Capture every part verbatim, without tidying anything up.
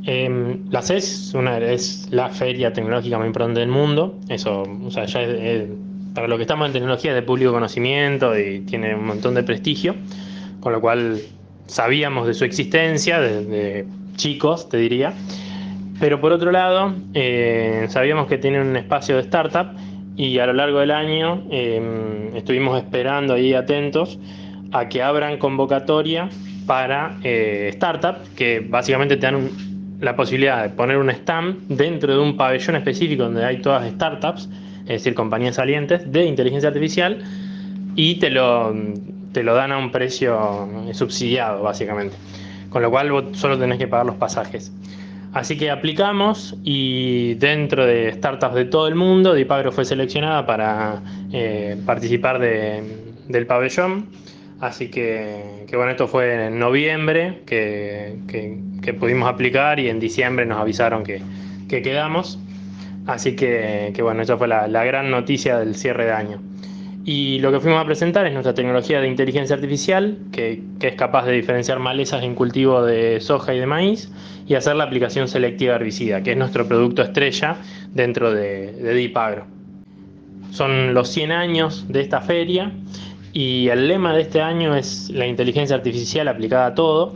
Eh, la C E S es, una, es la feria tecnológica más importante del mundo. Eso, o sea, ya es, es- para lo que estamos en tecnología es de público conocimiento y tiene un montón de prestigio, con lo cual sabíamos de su existencia desde chicos, te diría. Pero por otro lado, eh, sabíamos que tiene un espacio de startup y a lo largo del año eh, estuvimos esperando ahí atentos a que abran convocatoria para eh, startup, que básicamente te dan un- la posibilidad de poner un stand dentro de un pabellón específico donde hay todas startups, es decir, compañías salientes de inteligencia artificial, y te lo, te lo dan a un precio subsidiado, básicamente. Con lo cual vos solo tenés que pagar los pasajes. Así que aplicamos y dentro de startups de todo el mundo, Dipagro fue seleccionada para eh, participar de, del pabellón. Así que, que, bueno, esto fue en noviembre que, que, que, pudimos aplicar y en diciembre nos avisaron que, que quedamos. Así que, que bueno, esa fue la, la gran noticia del cierre de año. Y lo que fuimos a presentar es nuestra tecnología de inteligencia artificial, que, que es capaz de diferenciar malezas en cultivo de soja y de maíz y hacer la aplicación selectiva herbicida, que es nuestro producto estrella dentro de, de Dipagro. Son los cien años de esta feria y el lema de este año es la inteligencia artificial aplicada a todo.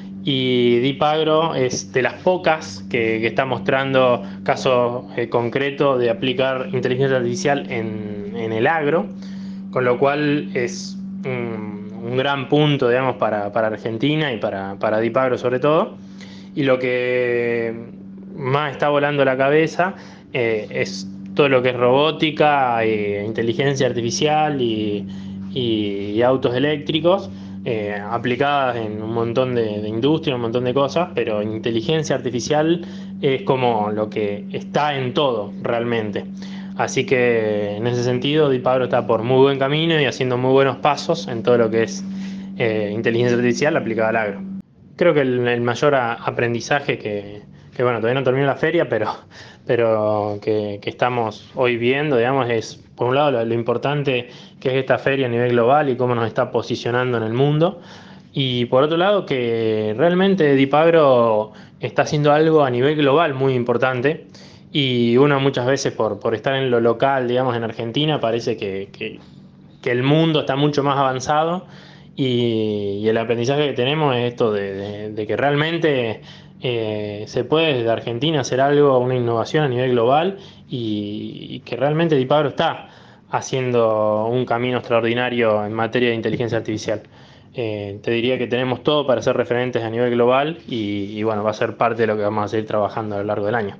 Y Dipagro es de las pocas que, que está mostrando casos eh, concretos de aplicar inteligencia artificial en, en el agro, con lo cual es un, un gran punto, digamos, para, para Argentina y para, para Dipagro sobre todo. Y lo que más está volando la cabeza eh, es todo lo que es robótica, eh, inteligencia artificial y, y, y autos eléctricos, eh, aplicadas en un montón de, de industrias, un montón de cosas, pero inteligencia artificial es como lo que está en todo realmente. Así que en ese sentido, Dipagro está por muy buen camino y haciendo muy buenos pasos en todo lo que es eh, inteligencia artificial aplicada al agro. Creo que el, el mayor a, aprendizaje que, que, bueno, todavía no terminó la feria, pero, pero que, que estamos hoy viendo, digamos, es, por un lado, lo, lo importante que es esta feria a nivel global y cómo nos está posicionando en el mundo. Y por otro lado, que realmente Dipagro está haciendo algo a nivel global muy importante. Y uno muchas veces por, por estar en lo local, digamos, en Argentina, parece que, que, que el mundo está mucho más avanzado y, y el aprendizaje que tenemos es esto de, de, de que realmente eh, se puede desde Argentina hacer algo, una innovación a nivel global y, y que realmente Dipagro está haciendo un camino extraordinario en materia de inteligencia artificial. Eh, te diría que tenemos todo para ser referentes a nivel global y, y bueno, va a ser parte de lo que vamos a seguir trabajando a lo largo del año.